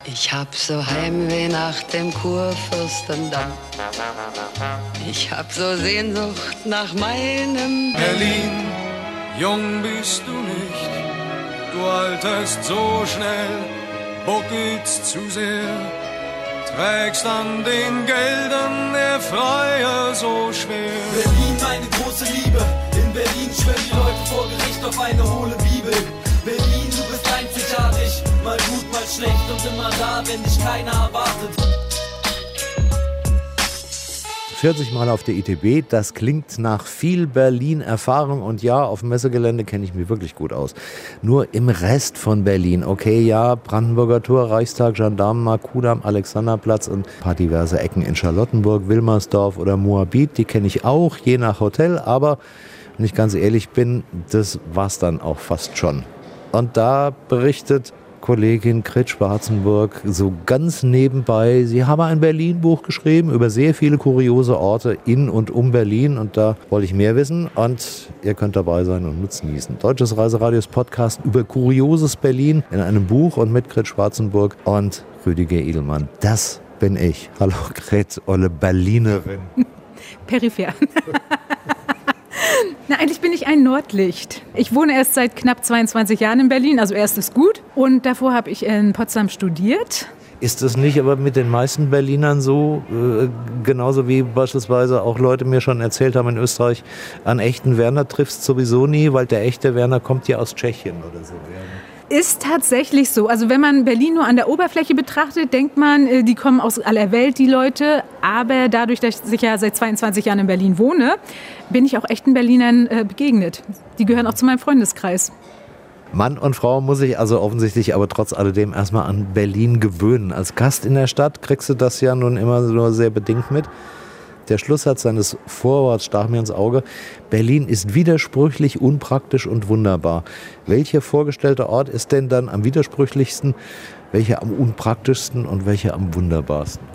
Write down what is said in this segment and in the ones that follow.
Ich hab so Heimweh nach dem Kurfürstendamm. Ich hab so Sehnsucht nach meinem Berlin, jung bist du nicht, du alterst so schnell, buckelst zu sehr, trägst an den Geldern der Freier so schwer. Berlin, meine große Liebe, in Berlin schwören die Leute vor Gericht auf eine hohle Bibel. Berlin, du bist einzigartig, mal gut, mal schlecht und immer da, wenn dich keiner erwartet. 40 Mal auf der ITB, das klingt nach viel Berlin-Erfahrung und ja, auf dem Messegelände kenne ich mich wirklich gut aus. Nur im Rest von Berlin, okay, ja, Brandenburger Tor, Reichstag, Gendarmenmarkt, Kudamm, Alexanderplatz und ein paar diverse Ecken in Charlottenburg, Wilmersdorf oder Moabit, die kenne ich auch, je nach Hotel, aber wenn ich ganz ehrlich bin, das war's dann auch fast schon. Und da berichtet Kollegin Kretsch-Schwarzenburg so ganz nebenbei, sie habe ein Berlin-Buch geschrieben über sehr viele kuriose Orte in und um Berlin und da wollte ich mehr wissen und ihr könnt dabei sein und nutzen. Deutsches Reiseradios Podcast über kurioses Berlin in einem Buch und mit Kretsch-Schwarzenburg und Rüdiger Edelmann. Das bin ich. Hallo Kretsch, olle Berlinerin. Peripher. Na, eigentlich bin ich ein Nordlicht. Ich wohne erst seit knapp 22 Jahren in Berlin, also erst ist gut. Und davor habe ich in Potsdam studiert. Ist das nicht aber mit den meisten Berlinern so, genauso wie beispielsweise auch Leute mir schon erzählt haben in Österreich, an echten Werner triffst sowieso nie, weil der echte Werner kommt ja aus Tschechien oder so. Ist tatsächlich so. Also wenn man Berlin nur an der Oberfläche betrachtet, denkt man, die kommen aus aller Welt, die Leute. Aber dadurch, dass ich ja seit 22 Jahren in Berlin wohne, bin ich auch echten Berlinern begegnet. Die gehören auch zu meinem Freundeskreis. Mann und Frau muss sich also offensichtlich aber trotz alledem erstmal an Berlin gewöhnen. Als Gast in der Stadt kriegst du das ja nun immer nur sehr bedingt mit. Der Schlusssatz seines Vorworts stach mir ins Auge. Berlin ist widersprüchlich, unpraktisch und wunderbar. Welcher vorgestellte Ort ist denn dann am widersprüchlichsten, welcher am unpraktischsten und welcher am wunderbarsten?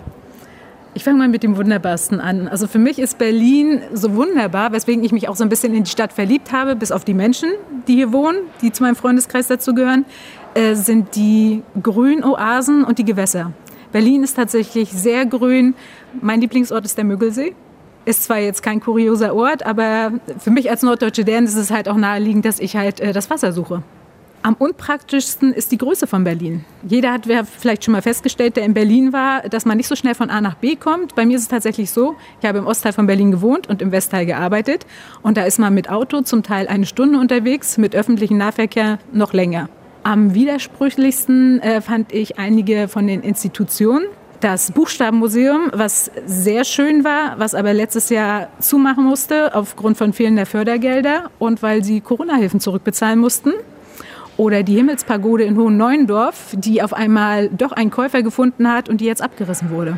Ich fange mal mit dem Wunderbarsten an. Also für mich ist Berlin so wunderbar, weswegen ich mich auch so ein bisschen in die Stadt verliebt habe, bis auf die Menschen, die hier wohnen, die zu meinem Freundeskreis dazugehören, sind die Grünoasen und die Gewässer. Berlin ist tatsächlich sehr grün. Mein Lieblingsort ist der Müggelsee. Ist zwar jetzt kein kurioser Ort, aber für mich als norddeutsche Dänen ist es halt auch naheliegend, dass ich halt das Wasser suche. Am unpraktischsten ist die Größe von Berlin. Jeder hat vielleicht schon mal festgestellt, der in Berlin war, dass man nicht so schnell von A nach B kommt. Bei mir ist es tatsächlich so, ich habe im Ostteil von Berlin gewohnt und im Westteil gearbeitet. Und da ist man mit Auto zum Teil 1 Stunde unterwegs, mit öffentlichem Nahverkehr noch länger. Am widersprüchlichsten fand ich einige von den Institutionen. Das Buchstabenmuseum, was sehr schön war, was aber letztes Jahr zumachen musste aufgrund von fehlender Fördergelder und weil sie Corona-Hilfen zurückbezahlen mussten. Oder die Himmelspagode in Hohen-Neuendorf, die auf einmal doch einen Käufer gefunden hat und die jetzt abgerissen wurde.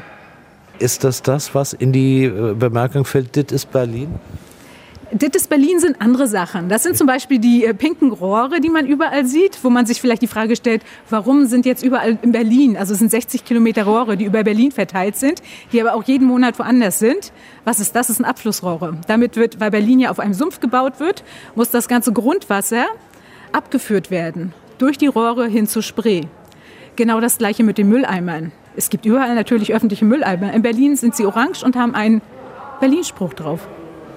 Ist das, was in die Bemerkung fällt, das ist Berlin? Das Berlin sind andere Sachen. Das sind zum Beispiel die pinken Rohre, die man überall sieht, wo man sich vielleicht die Frage stellt, warum sind jetzt überall in Berlin, also es sind 60 Kilometer Rohre, die über Berlin verteilt sind, die aber auch jeden Monat woanders sind. Was ist das? Das sind Abflussrohre. Damit wird, weil Berlin ja auf einem Sumpf gebaut wird, muss das ganze Grundwasser abgeführt werden, durch die Rohre hin zu Spree. Genau das Gleiche mit den Mülleimern. Es gibt überall natürlich öffentliche Mülleimer. In Berlin sind sie orange und haben einen Berlin-Spruch drauf.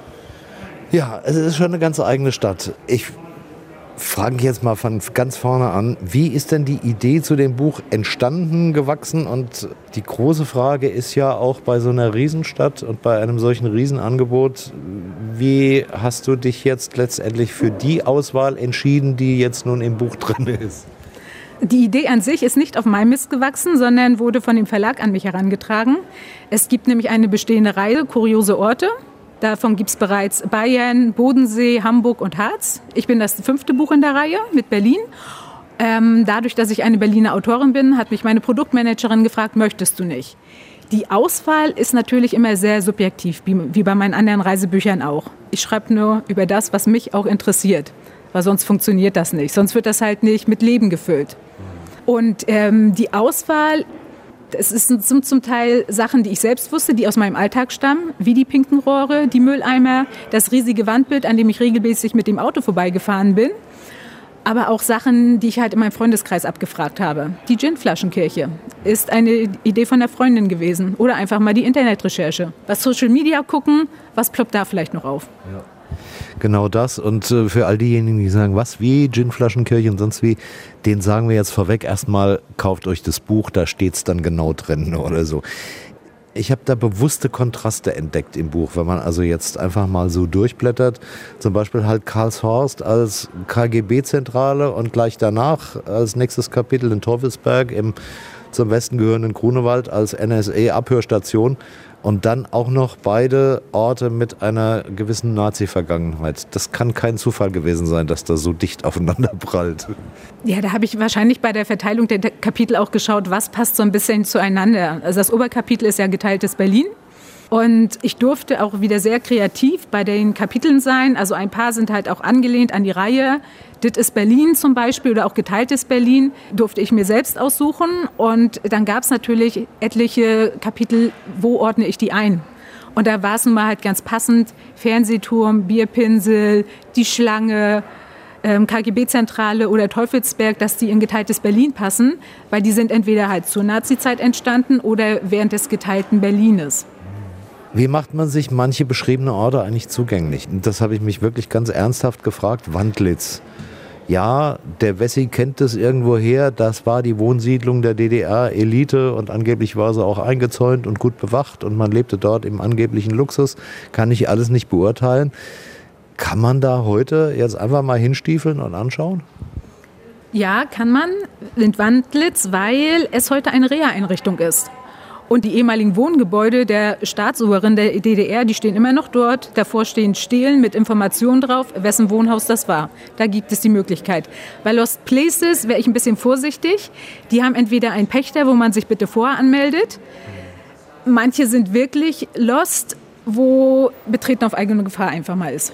Ja, es ist schon eine ganz eigene Stadt. Ich frage jetzt mal von ganz vorne an, wie ist denn die Idee zu dem Buch entstanden, gewachsen? Und die große Frage ist ja auch bei so einer Riesenstadt und bei einem solchen Riesenangebot, wie hast du dich jetzt letztendlich für die Auswahl entschieden, die jetzt nun im Buch drin ist? Die Idee an sich ist nicht auf meinem Mist gewachsen, sondern wurde von dem Verlag an mich herangetragen. Es gibt nämlich eine bestehende Reihe, kuriose Orte. Davon gibt es bereits Bayern, Bodensee, Hamburg und Harz. Ich bin das 5. Buch in der Reihe mit Berlin. Dadurch, dass ich eine Berliner Autorin bin, hat mich meine Produktmanagerin gefragt, möchtest du nicht? Die Auswahl ist natürlich immer sehr subjektiv, wie bei meinen anderen Reisebüchern auch. Ich schreibe nur über das, was mich auch interessiert, weil sonst funktioniert das nicht. Sonst wird das halt nicht mit Leben gefüllt. Und die Auswahl, es sind zum Teil Sachen, die ich selbst wusste, die aus meinem Alltag stammen, wie die pinken Rohre, die Mülleimer, das riesige Wandbild, an dem ich regelmäßig mit dem Auto vorbeigefahren bin. Aber auch Sachen, die ich halt in meinem Freundeskreis abgefragt habe. Die Gin-Flaschenkirche ist eine Idee von der Freundin gewesen. Oder einfach mal die Internetrecherche. Was Social Media gucken, was ploppt da vielleicht noch auf? Ja. Genau das. Und für all diejenigen, die sagen, was, wie, Gin-Flaschenkirche und sonst wie, denen sagen wir jetzt vorweg erstmal, kauft euch das Buch, da steht's dann genau drin oder so. Ich habe da bewusste Kontraste entdeckt im Buch, wenn man also jetzt einfach mal so durchblättert. Zum Beispiel halt Karlshorst als KGB-Zentrale und gleich danach als nächstes Kapitel in Teufelsberg im zum Westen gehörenden Grunewald als NSA-Abhörstation. Und dann auch noch beide Orte mit einer gewissen Nazi-Vergangenheit. Das kann kein Zufall gewesen sein, dass das so dicht aufeinander prallt. Ja, da habe ich wahrscheinlich bei der Verteilung der Kapitel auch geschaut, was passt so ein bisschen zueinander. Also das Oberkapitel ist ja geteiltes Berlin. Und ich durfte auch wieder sehr kreativ bei den Kapiteln sein. Also ein paar sind halt auch angelehnt an die Reihe. Das ist Berlin zum Beispiel oder auch geteiltes Berlin. Durfte ich mir selbst aussuchen. Und dann gab es natürlich etliche Kapitel, wo ordne ich die ein. Und da war es nun mal halt ganz passend. Fernsehturm, Bierpinsel, die Schlange, KGB-Zentrale oder Teufelsberg, dass die in geteiltes Berlin passen. Weil die sind entweder halt zur Nazizeit entstanden oder während des geteilten Berlines. Wie macht man sich manche beschriebene Orte eigentlich zugänglich? Und das habe ich mich wirklich ganz ernsthaft gefragt. Wandlitz. Ja, der Wessi kennt das irgendwoher. Das war die Wohnsiedlung der DDR-Elite und angeblich war sie auch eingezäunt und gut bewacht und man lebte dort im angeblichen Luxus. Kann ich alles nicht beurteilen. Kann man da heute jetzt einfach mal hinstiefeln und anschauen? Ja, kann man in Wandlitz, weil es heute eine Reha-Einrichtung ist. Und die ehemaligen Wohngebäude der Staatsoberin der DDR, die stehen immer noch dort. Davor stehen Stelen mit Informationen drauf, wessen Wohnhaus das war. Da gibt es die Möglichkeit. Bei Lost Places wäre ich ein bisschen vorsichtig. Die haben entweder einen Pächter, wo man sich bitte vorher anmeldet. Manche sind wirklich lost, wo Betreten auf eigene Gefahr einfach mal ist.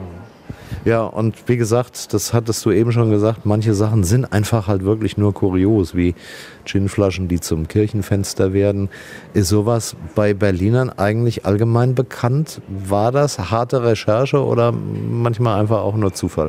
Ja, und wie gesagt, das hattest du eben schon gesagt, manche Sachen sind einfach halt wirklich nur kurios, wie Ginflaschen, die zum Kirchenfenster werden. Ist sowas bei Berlinern eigentlich allgemein bekannt? War das harte Recherche oder manchmal einfach auch nur Zufall?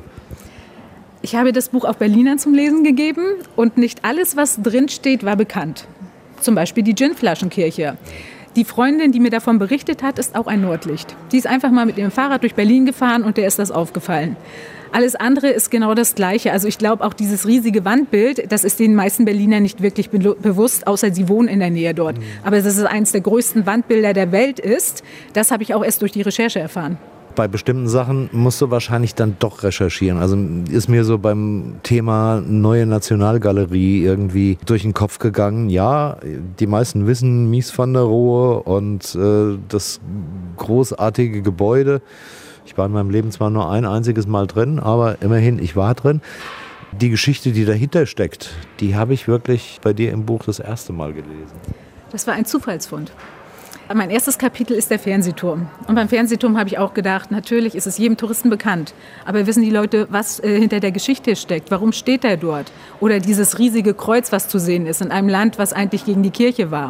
Ich habe das Buch auch Berlinern zum Lesen gegeben und nicht alles, was drin steht, war bekannt. Zum Beispiel die Ginflaschenkirche. Die Freundin, die mir davon berichtet hat, ist auch ein Nordlicht. Die ist einfach mal mit ihrem Fahrrad durch Berlin gefahren und der ist das aufgefallen. Alles andere ist genau das Gleiche. Also ich glaube, auch dieses riesige Wandbild, das ist den meisten Berlinern nicht wirklich bewusst, außer sie wohnen in der Nähe dort. Aber dass es eines der größten Wandbilder der Welt ist, das habe ich auch erst durch die Recherche erfahren. Bei bestimmten Sachen musst du wahrscheinlich dann doch recherchieren. Also ist mir so beim Thema neue Nationalgalerie irgendwie durch den Kopf gegangen. Ja, die meisten wissen Mies van der Rohe und das großartige Gebäude. Ich war in meinem Leben zwar nur ein einziges Mal drin, aber immerhin, ich war drin. Die Geschichte, die dahinter steckt, die habe ich wirklich bei dir im Buch das erste Mal gelesen. Das war ein Zufallsfund. Mein erstes Kapitel ist der Fernsehturm. Und beim Fernsehturm habe ich auch gedacht, natürlich ist es jedem Touristen bekannt. Aber wissen die Leute, was hinter der Geschichte steckt? Warum steht er dort? Oder dieses riesige Kreuz, was zu sehen ist in einem Land, was eigentlich gegen die Kirche war.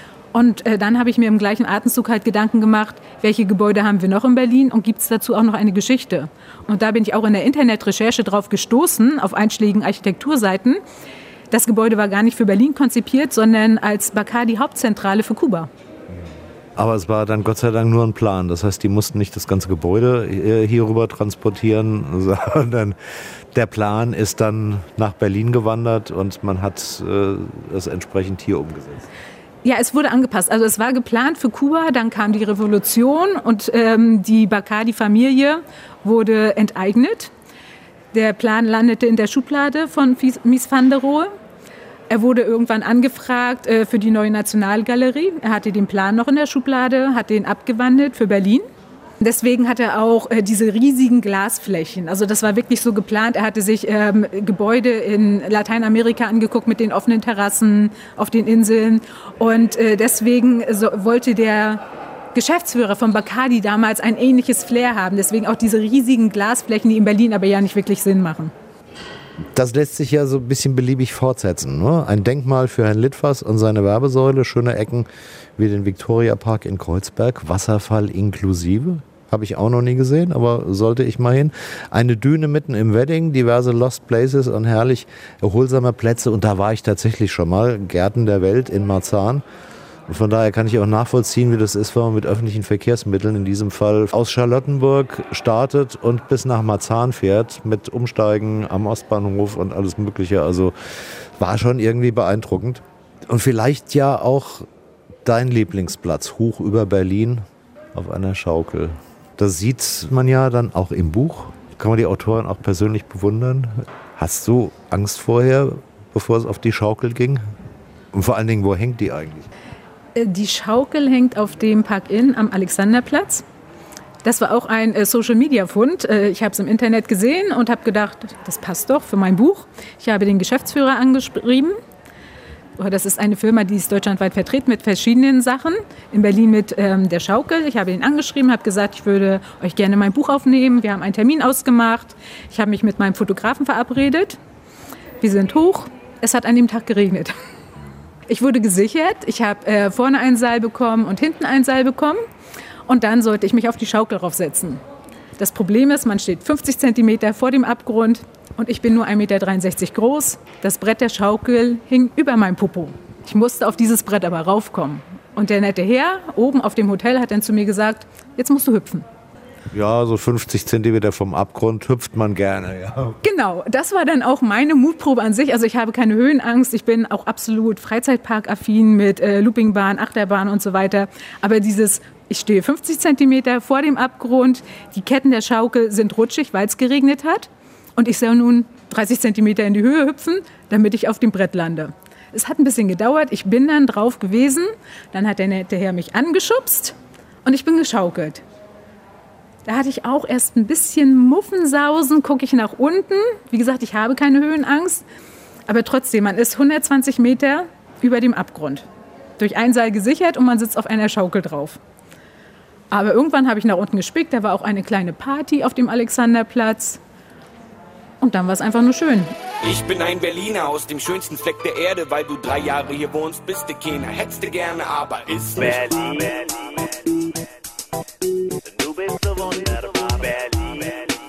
Und dann habe ich mir im gleichen Atemzug halt Gedanken gemacht, welche Gebäude haben wir noch in Berlin und gibt es dazu auch noch eine Geschichte? Und da bin ich auch in der Internetrecherche drauf gestoßen, auf einschlägigen Architekturseiten. Das Gebäude war gar nicht für Berlin konzipiert, sondern als Bacardi-Hauptzentrale für Kuba. Aber es war dann Gott sei Dank nur ein Plan. Das heißt, die mussten nicht das ganze Gebäude hier rüber transportieren, sondern der Plan ist dann nach Berlin gewandert und man hat es entsprechend hier umgesetzt. Ja, es wurde angepasst. Also es war geplant für Kuba, dann kam die Revolution und die Bacardi-Familie wurde enteignet. Der Plan landete in der Schublade von Mies van der Rohe. Er wurde irgendwann angefragt für die neue Nationalgalerie. Er hatte den Plan noch in der Schublade, hat den abgewandelt für Berlin. Deswegen hat er auch diese riesigen Glasflächen. Also das war wirklich so geplant. Er hatte sich Gebäude in Lateinamerika angeguckt mit den offenen Terrassen auf den Inseln. Und deswegen wollte der Geschäftsführer von Bacardi damals ein ähnliches Flair haben. Deswegen auch diese riesigen Glasflächen, die in Berlin aber ja nicht wirklich Sinn machen. Das lässt sich ja so ein bisschen beliebig fortsetzen. Ne? Ein Denkmal für Herrn Litwas und seine Werbesäule, schöne Ecken wie den Viktoriapark in Kreuzberg, Wasserfall inklusive. Habe ich auch noch nie gesehen, aber sollte ich mal hin. Eine Düne mitten im Wedding, diverse Lost Places und herrlich erholsame Plätze. Und da war ich tatsächlich schon mal. Gärten der Welt in Marzahn. Und von daher kann ich auch nachvollziehen, wie das ist, wenn man mit öffentlichen Verkehrsmitteln, in diesem Fall aus Charlottenburg, startet und bis nach Marzahn fährt, mit Umsteigen am Ostbahnhof und alles Mögliche. Also war schon irgendwie beeindruckend. Und vielleicht ja auch dein Lieblingsplatz, hoch über Berlin auf einer Schaukel. Das sieht man ja dann auch im Buch. Kann man die Autorin auch persönlich bewundern. Hast du Angst vorher, bevor es auf die Schaukel ging? Und vor allen Dingen, wo hängt die eigentlich? Die Schaukel hängt auf dem Park-In am Alexanderplatz. Das war auch ein Social-Media-Fund. Ich habe es im Internet gesehen und habe gedacht, das passt doch für mein Buch. Ich habe den Geschäftsführer angeschrieben. Das ist eine Firma, die ist deutschlandweit vertreten mit verschiedenen Sachen. In Berlin mit der Schaukel. Ich habe ihn angeschrieben, habe gesagt, ich würde euch gerne mein Buch aufnehmen. Wir haben einen Termin ausgemacht. Ich habe mich mit meinem Fotografen verabredet. Wir sind hoch. Es hat an dem Tag geregnet. Ich wurde gesichert. Ich habe vorne ein Seil bekommen und hinten ein Seil bekommen. Und dann sollte ich mich auf die Schaukel draufsetzen. Das Problem ist, man steht 50 Zentimeter vor dem Abgrund. Und ich bin nur 1,63 Meter groß. Das Brett der Schaukel hing über meinem Popo. Ich musste auf dieses Brett aber raufkommen. Und der nette Herr oben auf dem Hotel hat dann zu mir gesagt, jetzt musst du hüpfen. Ja, so 50 Zentimeter vom Abgrund hüpft man gerne, ja. Genau, das war dann auch meine Mutprobe an sich. Also ich habe keine Höhenangst. Ich bin auch absolut Freizeitpark-affin mit Loopingbahn, Achterbahn und so weiter. Aber ich stehe 50 Zentimeter vor dem Abgrund. Die Ketten der Schaukel sind rutschig, weil es geregnet hat. Und ich soll nun 30 Zentimeter in die Höhe hüpfen, damit ich auf dem Brett lande. Es hat ein bisschen gedauert. Ich bin dann drauf gewesen. Dann hat der nette Herr mich angeschubst und ich bin geschaukelt. Da hatte ich auch erst ein bisschen Muffensausen, gucke ich nach unten. Wie gesagt, ich habe keine Höhenangst. Aber trotzdem, man ist 120 Meter über dem Abgrund. Durch ein Seil gesichert und man sitzt auf einer Schaukel drauf. Aber irgendwann habe ich nach unten gespickt. Da war auch eine kleine Party auf dem Alexanderplatz. Und dann war es einfach nur schön. Ich bin ein Berliner aus dem schönsten Fleck der Erde. Weil du 3 Jahre hier wohnst, bist du keiner. Hättest du gerne, aber ist nicht. Berlin. Du bist so wunderbar, Berlin.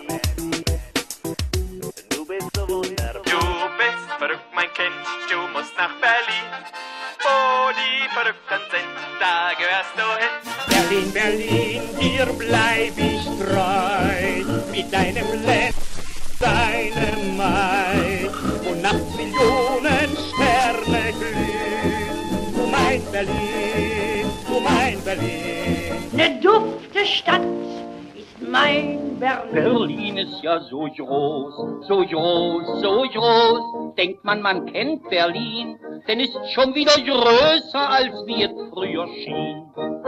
Du bist so wunderbar. Du bist verrückt, mein Kind, du musst nach Berlin. Wo die Verrückten sind, da gehörst du hin. Berlin, Berlin, dir bleib ich treu. Mit deinem deine Maid, wo nachts Millionen Sterne glühen. Du mein Berlin, du mein Berlin. Ne dufte Stadt ist mein Berlin. Berlin ist ja so groß, so groß, so groß. Denkt man kennt Berlin, denn ist schon wieder größer, als wie es früher schien.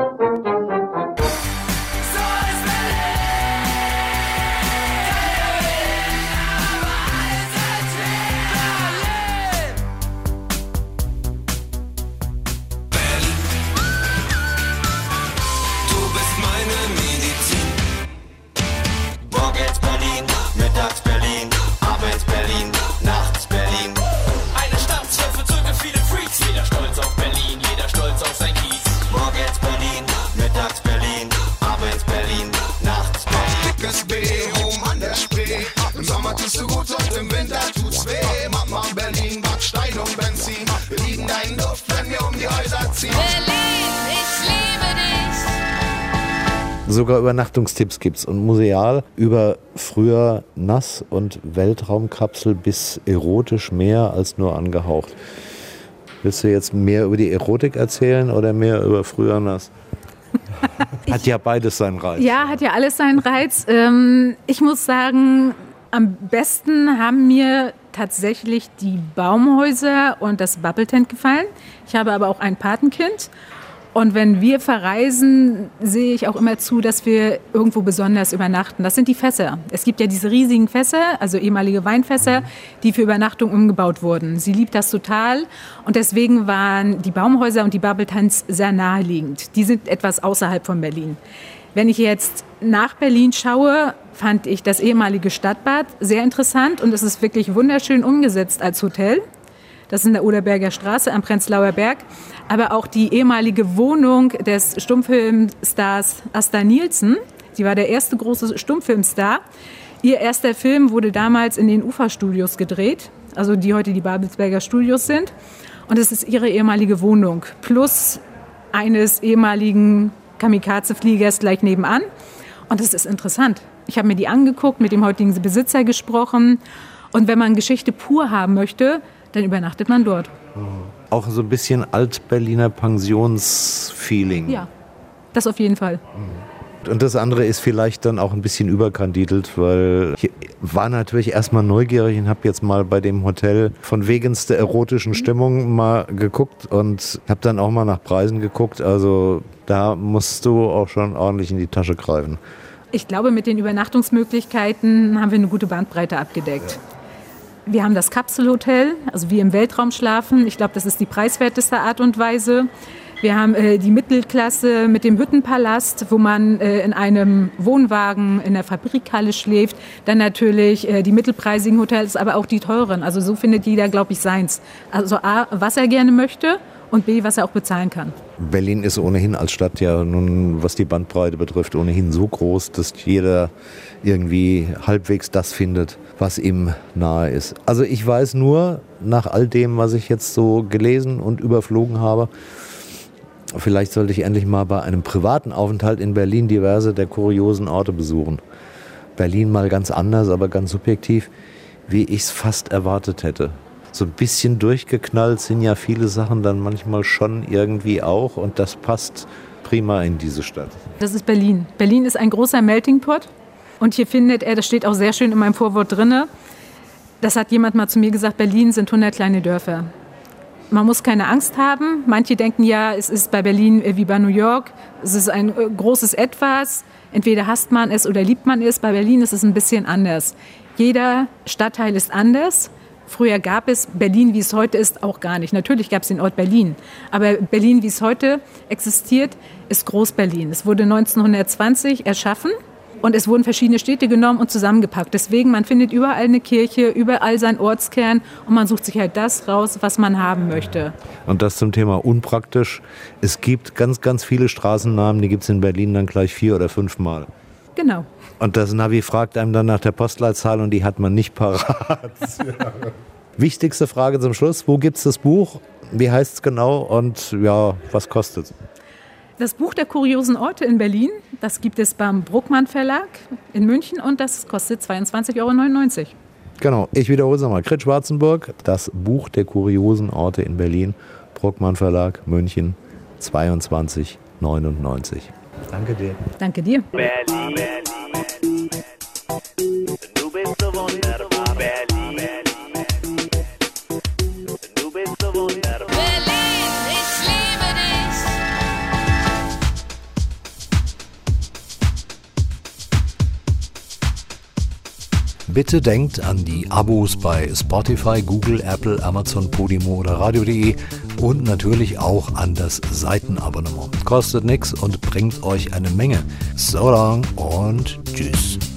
Tust du gut und im Winter tut's weh. Mama Berlin, Backstein und Benzin. Wir lieben deinen Duft, wenn wir um die Häuser ziehen. Berlin, ich liebe dich. Sogar Übernachtungstipps gibt's und museal über früher nass und Weltraumkapsel bis erotisch mehr als nur angehaucht. Willst du jetzt mehr über die Erotik erzählen oder mehr über früher nass? Hat ja beides seinen Reiz. Ja, hat ja alles seinen Reiz. Ich muss sagen, am besten haben mir tatsächlich die Baumhäuser und das Bubble Tent gefallen. Ich habe aber auch ein Patenkind. Und wenn wir verreisen, sehe ich auch immer zu, dass wir irgendwo besonders übernachten. Das sind die Fässer. Es gibt ja diese riesigen Fässer, also ehemalige Weinfässer, die für Übernachtung umgebaut wurden. Sie liebt das total. Und deswegen waren die Baumhäuser und die Bubble Tents sehr naheliegend. Die sind etwas außerhalb von Berlin. Wenn ich jetzt nach Berlin schaue, fand ich das ehemalige Stadtbad sehr interessant und es ist wirklich wunderschön umgesetzt als Hotel. Das ist in der Oderberger Straße am Prenzlauer Berg. Aber auch die ehemalige Wohnung des Stummfilmstars Asta Nielsen Sie war der erste große Stummfilmstar. Ihr erster Film wurde damals in den UFA-Studios gedreht, also die heute die Babelsberger Studios sind. Und es ist ihre ehemalige Wohnung, plus eines ehemaligen Kamikaze-Fliegers gleich nebenan. Und das ist interessant. Ich habe mir die angeguckt, mit dem heutigen Besitzer gesprochen. Und wenn man Geschichte pur haben möchte, dann übernachtet man dort. Auch so ein bisschen Alt-Berliner Pensionsfeeling. Ja, das auf jeden Fall. Und das andere ist vielleicht dann auch ein bisschen überkandidelt, weil ich war natürlich erstmal neugierig und habe jetzt mal bei dem Hotel von wegens der erotischen Stimmung mal geguckt und habe dann auch mal nach Preisen geguckt. Also da musst du auch schon ordentlich in die Tasche greifen. Ich glaube, mit den Übernachtungsmöglichkeiten haben wir eine gute Bandbreite abgedeckt. Wir haben das Kapselhotel, also wie im Weltraum schlafen. Ich glaube, das ist die preiswerteste Art und Weise. Wir haben die Mittelklasse mit dem Hüttenpalast, wo man in einem Wohnwagen in der Fabrikhalle schläft. Dann natürlich die mittelpreisigen Hotels, aber auch die teuren. Also so findet jeder, glaube ich, seins. Also A, was er gerne möchte und B, was er auch bezahlen kann. Berlin ist ohnehin als Stadt ja nun, was die Bandbreite betrifft, ohnehin so groß, dass jeder irgendwie halbwegs das findet, was ihm nahe ist. Also ich weiß nur, nach all dem, was ich jetzt so gelesen und überflogen habe, vielleicht sollte ich endlich mal bei einem privaten Aufenthalt in Berlin diverse der kuriosen Orte besuchen. Berlin mal ganz anders, aber ganz subjektiv, wie ich es fast erwartet hätte. So ein bisschen durchgeknallt sind ja viele Sachen dann manchmal schon irgendwie auch und das passt prima in diese Stadt. Das ist Berlin. Berlin ist ein großer Melting Pot und hier findet er, das steht auch sehr schön in meinem Vorwort drin, das hat jemand mal zu mir gesagt, Berlin sind 100 kleine Dörfer. Man muss keine Angst haben. Manche denken ja, es ist bei Berlin wie bei New York. Es ist ein großes Etwas. Entweder hasst man es oder liebt man es. Bei Berlin ist es ein bisschen anders. Jeder Stadtteil ist anders. Früher gab es Berlin, wie es heute ist, auch gar nicht. Natürlich gab es den Ort Berlin. Aber Berlin, wie es heute existiert, ist Groß-Berlin. Es wurde 1920 erschaffen. Und es wurden verschiedene Städte genommen und zusammengepackt. Deswegen, man findet überall eine Kirche, überall seinen Ortskern und man sucht sich halt das raus, was man haben möchte. Und das zum Thema unpraktisch. Es gibt ganz, ganz viele Straßennamen, die gibt es in Berlin dann gleich 4 oder 5 Mal. Genau. Und das Navi fragt einem dann nach der Postleitzahl und die hat man nicht parat. Wichtigste Frage zum Schluss, wo gibt es das Buch? Wie heißt es genau und ja, was kostet es? Das Buch der kuriosen Orte in Berlin, das gibt es beim Bruckmann Verlag in München und das kostet 22,99 €. Genau, ich wiederhole es nochmal. Grit Schwarzenburg, das Buch der kuriosen Orte in Berlin, Bruckmann Verlag, München, 22,99 €. Danke dir. Danke dir. Berlin, du bist so wunderbar, Berlin, du bist so wunderbar. Berlin, ich liebe dich. Bitte denkt an die Abos bei Spotify, Google, Apple, Amazon, Podimo oder Radio.de und natürlich auch an das Seitenabonnement. Kostet nichts und bringt euch eine Menge. So lang und tschüss.